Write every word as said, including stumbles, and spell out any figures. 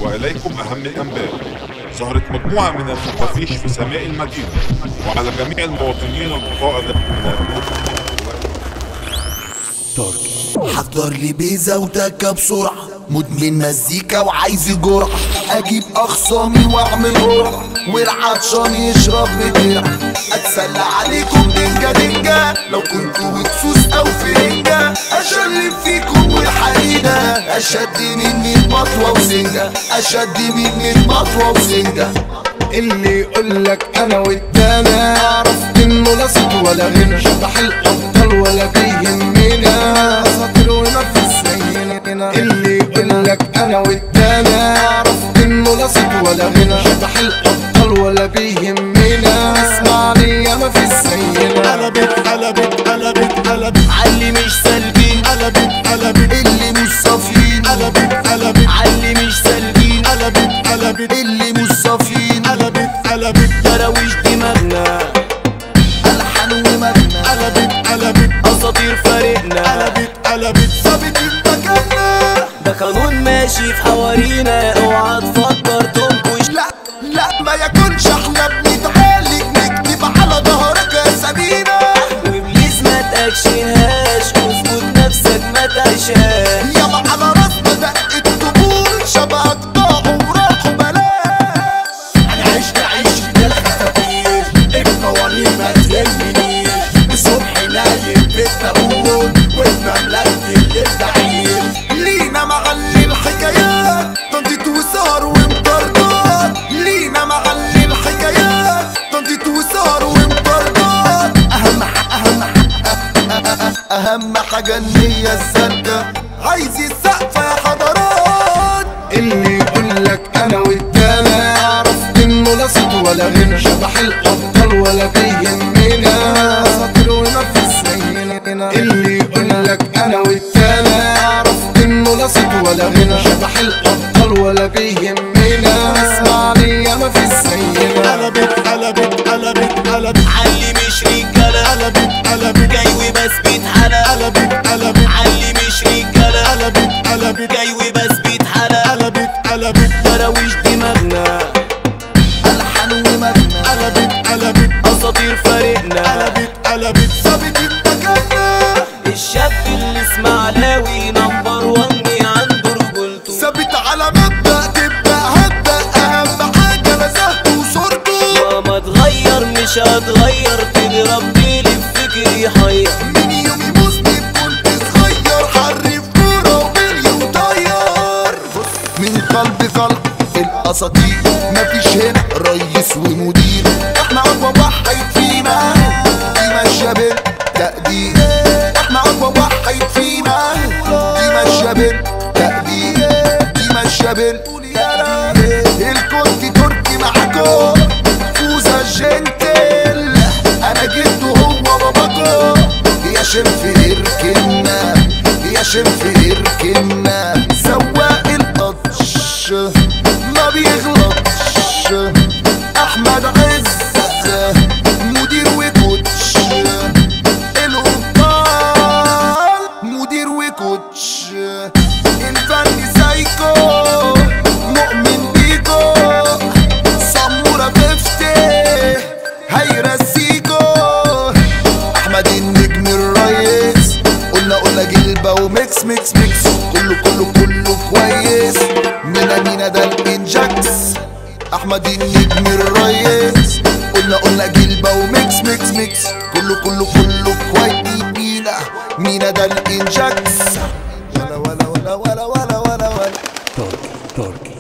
وإليكم أهم الأنباء. ظهرت مجموعة من الخفافيش في سماء المدينة، وعلى جميع المواطنين القائد حضر لي بيزا وتكة بسرعة، مدمن مزيكا وعايز جرعة، اجيب اخصامي واعمل قرعة، والعطشان يشرب بدرع، اتسلى عليكم دنجا دنجا لو كنتوا وكسوس او فرنجة، اشلب فيكم والحريدة اشد مني المطوة وسنجة، اشد مني المطوة وسنجة. اللي يقولك انا والتاني اعرف انه لا صوت ولا غنى، شبح الابطال ولا بيهمنا، اساطير ونفس زينا. اللي يقولك انا والتاني اعرف انه لا صوت ولا غنى، شبح الابطال ولا بيهمنا، اسمعني يا ما في زينا. قلبت قلبت قلبت قلبت علي مش سالبين، قلبت قلبت اللي مش صافيين، قلبت قلبت علي مش سالبين، قلبت قلبت اللي مش صافيين، قلبت قلبت دراويش دماغنا، الحان ومغنى، قلبت قلبت اساطير فارقنا، قلبت قلبت ثابت مكاننا. ده قانون ماشي في حوارينا، اوعى تفكر تنكش. لا لا ما يكونش احنا بنتعالج نكتب على ظهرك اسامينا، وابليس ما تاكشنهاش، اظبط نفسك ما تعيشهاش. ياما على راسنا دقت طبول شبهك ضاعوا وراحوا بلاش. انا عشت عيشة الخفافيش، القوانين ما تهمنيش، الصبح نايم في التابوت والمملكة اللي بتعيش. لينا معلي الحكايات تنطيط وسهر ومطاردات، لينا معلي الحكايات تنطيط وسهر ومطاردات. اهم اهم اهم حاجة النية السالكة، عايز السقف يا حضرات. اللي يقولك انا والتاني اعرف انه لا صوت ولا غنى، شبح الابطال ولا بيهمنا، اساطير ونفس زينا. اللي يقولك انا والتاني اعرف انه لا صوت ولا غنى، شبح الابطال ولا بيهمنا، اسمعني يا ما في زينا. قلبت قلبت قلبت قلبت علي مش رجاله، قلبت قلبت جاي وبثبت حالة، قلبت قلبت علي مش رجاله، قلبت قلبت جاي وبثبت حالة، قلبت قلبت دراويش دماغنا، الحان ومغنى، قلبت قلبت اساطير فارقنا، قلبت قلبت ثابت مكاننا. الشاب اللي اسماعيلاوي نمبر وان عنده رجولته، ثابت على مبدأ تبدأ هبدأ، اهم حاجة نزهته وصورته، وما اتغير مش هتغير، تضرب ليلي بفكر يحير. من يومي مذنب كنت صغير، حرف كورة وبلي وطير، من قلب قلب الاساطير، مفيش هنا ريس ومدير، احنا اقوى واحد فينا، دي ماشية بالتقدير، احنا اقوى واحد فينا، دي ماشية بالتقدير، دي ماشية بالتقدير. الكنت تركي معاكو فوزة جنتل، انا جده هو باباكو، يا شرف اركنا يا شرف اركنا، سواق القطش ما بيغلطش، احمد عز مدير وكوتش، الابطال مدير وكوتش، الفن سايكو مؤمن بيكو، سمورة فيفتي هيرسيكو، احمد النجم الريس، قلنا قلنا جلبة وميكس ميكس ميكس، كله كله كله كويس، مينا مينا ده الانجاكس، احمد النجم الريس، قلنا قلنا جلبة وميكس ميكس ميكس، كله كله كله كويس، مينا مينا ده الانجاكس، ولا ولا ولا ولا ولا ولا ولا تركي تركي